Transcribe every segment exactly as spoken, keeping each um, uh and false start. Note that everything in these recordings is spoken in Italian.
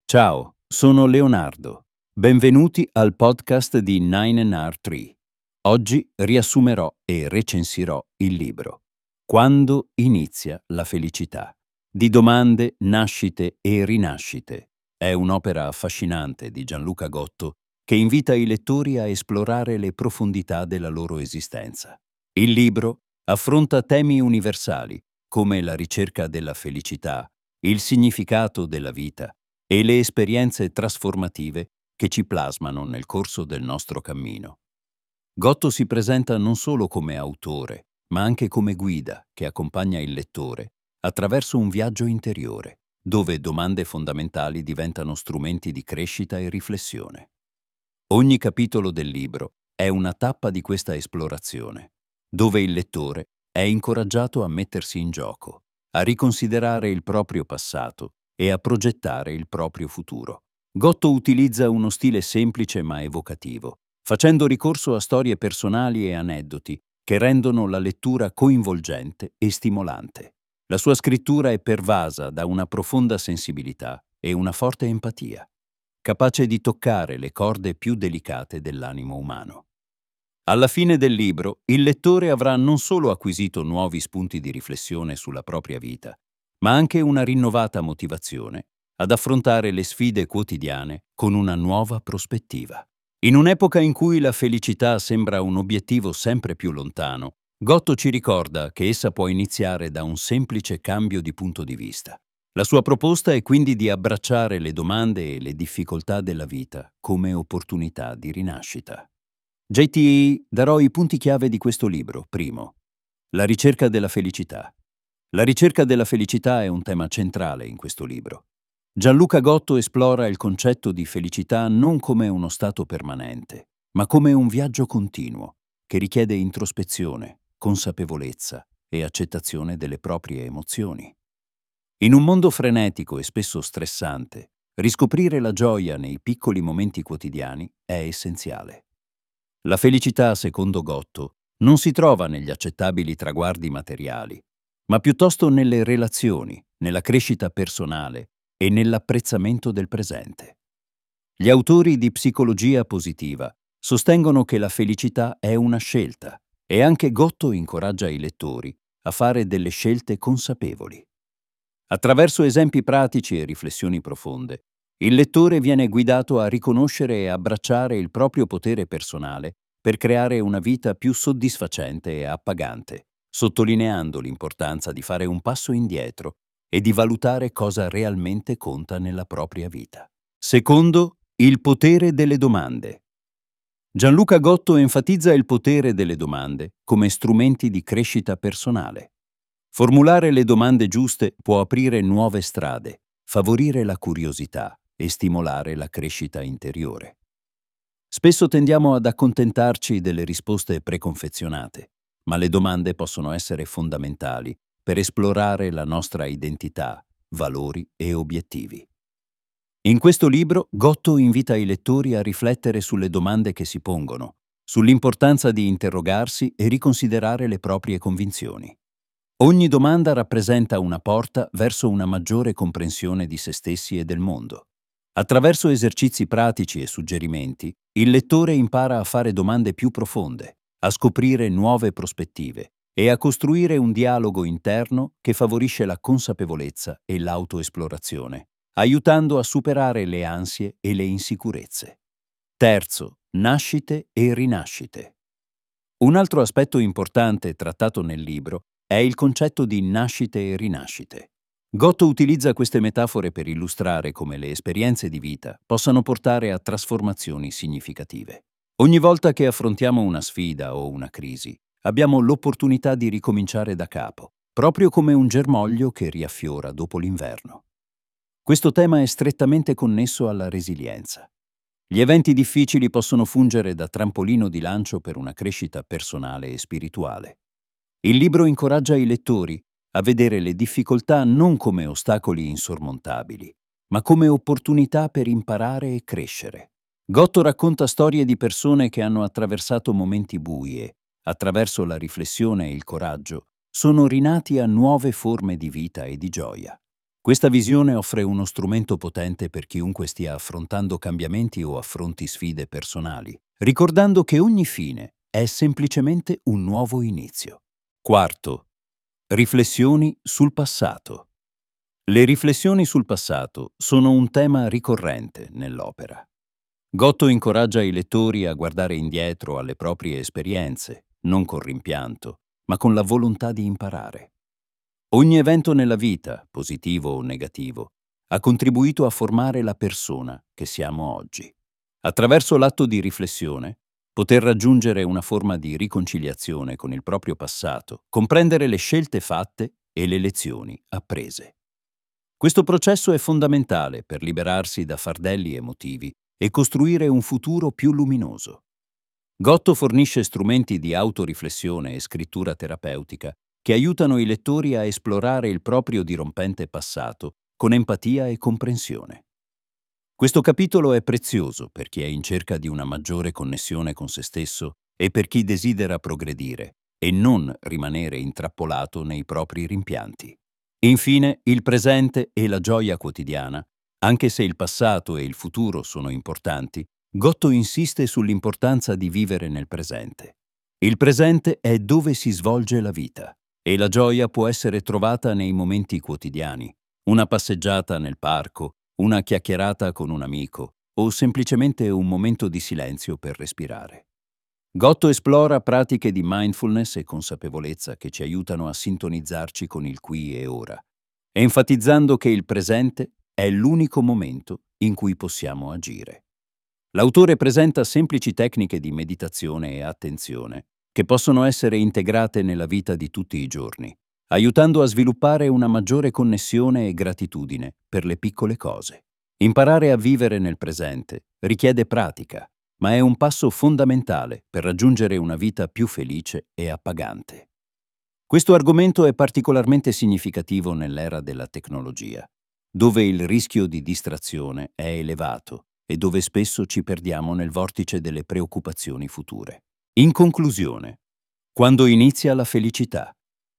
Ciao, sono Leonardo. Benvenuti al podcast di nine N R tre. Oggi riassumerò e recensirò il libro Quando inizia la felicità? Di domande, nascite e rinascite. È un'opera affascinante di Gianluca Gotto che invita i lettori a esplorare le profondità della loro esistenza. Il libro affronta temi universali come la ricerca della felicità, il significato della vita e le esperienze trasformative che ci plasmano nel corso del nostro cammino. Gotto si presenta non solo come autore, ma anche come guida che accompagna il lettore attraverso un viaggio interiore, dove domande fondamentali diventano strumenti di crescita e riflessione. Ogni capitolo del libro è una tappa di questa esplorazione, dove il lettore è incoraggiato a mettersi in gioco, a riconsiderare il proprio passato e a progettare il proprio futuro. Gotto utilizza uno stile semplice ma evocativo, facendo ricorso a storie personali e aneddoti che rendono la lettura coinvolgente e stimolante. La sua scrittura è pervasa da una profonda sensibilità e una forte empatia, capace di toccare le corde più delicate dell'animo umano. Alla fine del libro, il lettore avrà non solo acquisito nuovi spunti di riflessione sulla propria vita, ma anche una rinnovata motivazione ad affrontare le sfide quotidiane con una nuova prospettiva. In un'epoca in cui la felicità sembra un obiettivo sempre più lontano, Gotto ci ricorda che essa può iniziare da un semplice cambio di punto di vista. La sua proposta è quindi di abbracciare le domande e le difficoltà della vita come opportunità di rinascita. J T darò i punti chiave di questo libro. Primo, la ricerca della felicità. La ricerca della felicità è un tema centrale in questo libro. Gianluca Gotto esplora il concetto di felicità non come uno stato permanente, ma come un viaggio continuo che richiede introspezione, consapevolezza e accettazione delle proprie emozioni. In un mondo frenetico e spesso stressante, riscoprire la gioia nei piccoli momenti quotidiani è essenziale. La felicità, secondo Gotto, non si trova negli accettabili traguardi materiali, ma piuttosto nelle relazioni, nella crescita personale e nell'apprezzamento del presente. Gli autori di psicologia positiva sostengono che la felicità è una scelta e anche Gotto incoraggia i lettori a fare delle scelte consapevoli. Attraverso esempi pratici e riflessioni profonde, il lettore viene guidato a riconoscere e abbracciare il proprio potere personale per creare una vita più soddisfacente e appagante, sottolineando l'importanza di fare un passo indietro e di valutare cosa realmente conta nella propria vita. Secondo, il potere delle domande. Gianluca Gotto enfatizza il potere delle domande come strumenti di crescita personale. Formulare le domande giuste può aprire nuove strade, favorire la curiosità e stimolare la crescita interiore. Spesso tendiamo ad accontentarci delle risposte preconfezionate, ma le domande possono essere fondamentali per esplorare la nostra identità, valori e obiettivi. In questo libro, Gotto invita i lettori a riflettere sulle domande che si pongono, sull'importanza di interrogarsi e riconsiderare le proprie convinzioni. Ogni domanda rappresenta una porta verso una maggiore comprensione di se stessi e del mondo. Attraverso esercizi pratici e suggerimenti, il lettore impara a fare domande più profonde, a scoprire nuove prospettive e a costruire un dialogo interno che favorisce la consapevolezza e l'autoesplorazione, aiutando a superare le ansie e le insicurezze. Terzo, nascite e rinascite. Un altro aspetto importante trattato nel libro è il concetto di nascite e rinascite. Gotto utilizza queste metafore per illustrare come le esperienze di vita possano portare a trasformazioni significative. Ogni volta che affrontiamo una sfida o una crisi, abbiamo l'opportunità di ricominciare da capo, proprio come un germoglio che riaffiora dopo l'inverno. Questo tema è strettamente connesso alla resilienza. Gli eventi difficili possono fungere da trampolino di lancio per una crescita personale e spirituale. Il libro incoraggia i lettori a vedere le difficoltà non come ostacoli insormontabili, ma come opportunità per imparare e crescere. Gotto racconta storie di persone che hanno attraversato momenti bui e, attraverso la riflessione e il coraggio, sono rinati a nuove forme di vita e di gioia. Questa visione offre uno strumento potente per chiunque stia affrontando cambiamenti o affronti sfide personali, ricordando che ogni fine è semplicemente un nuovo inizio. Quarto, riflessioni sul passato. Le riflessioni sul passato sono un tema ricorrente nell'opera. Gotto incoraggia i lettori a guardare indietro alle proprie esperienze, non con rimpianto, ma con la volontà di imparare. Ogni evento nella vita, positivo o negativo, ha contribuito a formare la persona che siamo oggi. Attraverso l'atto di riflessione, poter raggiungere una forma di riconciliazione con il proprio passato, comprendere le scelte fatte e le lezioni apprese. Questo processo è fondamentale per liberarsi da fardelli emotivi e costruire un futuro più luminoso. Gotto fornisce strumenti di autoriflessione e scrittura terapeutica che aiutano i lettori a esplorare il proprio dirompente passato con empatia e comprensione. Questo capitolo è prezioso per chi è in cerca di una maggiore connessione con se stesso e per chi desidera progredire e non rimanere intrappolato nei propri rimpianti. Infine, il presente e la gioia quotidiana. Anche se il passato e il futuro sono importanti, Gotto insiste sull'importanza di vivere nel presente. Il presente è dove si svolge la vita e la gioia può essere trovata nei momenti quotidiani, una passeggiata nel parco, una chiacchierata con un amico o semplicemente un momento di silenzio per respirare. Gotto esplora pratiche di mindfulness e consapevolezza che ci aiutano a sintonizzarci con il qui e ora, enfatizzando che il presente è l'unico momento in cui possiamo agire. L'autore presenta semplici tecniche di meditazione e attenzione che possono essere integrate nella vita di tutti i giorni, aiutando a sviluppare una maggiore connessione e gratitudine per le piccole cose. Imparare a vivere nel presente richiede pratica, ma è un passo fondamentale per raggiungere una vita più felice e appagante. Questo argomento è particolarmente significativo nell'era della tecnologia, dove il rischio di distrazione è elevato e dove spesso ci perdiamo nel vortice delle preoccupazioni future. In conclusione, quando inizia la felicità?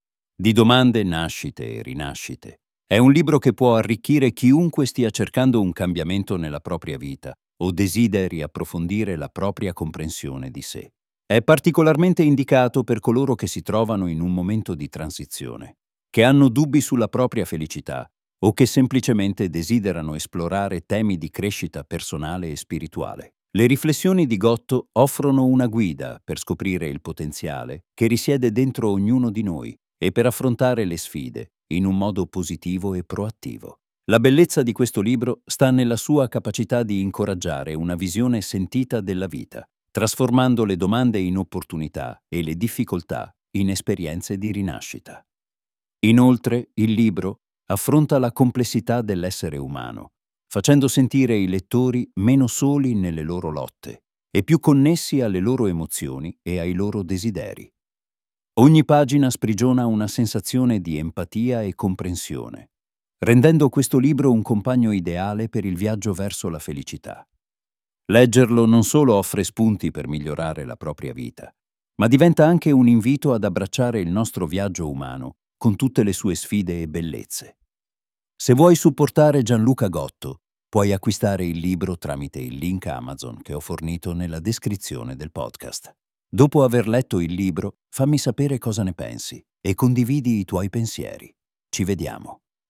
Di domande, nascite e rinascite. È un libro che può arricchire chiunque stia cercando un cambiamento nella propria vita o desideri approfondire la propria comprensione di sé. È particolarmente indicato per coloro che si trovano in un momento di transizione, che hanno dubbi sulla propria felicità o che semplicemente desiderano esplorare temi di crescita personale e spirituale. Le riflessioni di Gotto offrono una guida per scoprire il potenziale che risiede dentro ognuno di noi e per affrontare le sfide in un modo positivo e proattivo. La bellezza di questo libro sta nella sua capacità di incoraggiare una visione sentita della vita, trasformando le domande in opportunità e le difficoltà in esperienze di rinascita. Inoltre, il libro affronta la complessità dell'essere umano, facendo sentire i lettori meno soli nelle loro lotte e più connessi alle loro emozioni e ai loro desideri. Ogni pagina sprigiona una sensazione di empatia e comprensione, rendendo questo libro un compagno ideale per il viaggio verso la felicità. Leggerlo non solo offre spunti per migliorare la propria vita, ma diventa anche un invito ad abbracciare il nostro viaggio umano con tutte le sue sfide e bellezze. Se vuoi supportare Gianluca Gotto, puoi acquistare il libro tramite il link Amazon che ho fornito nella descrizione del podcast. Dopo aver letto il libro, fammi sapere cosa ne pensi e condividi i tuoi pensieri. Ci vediamo.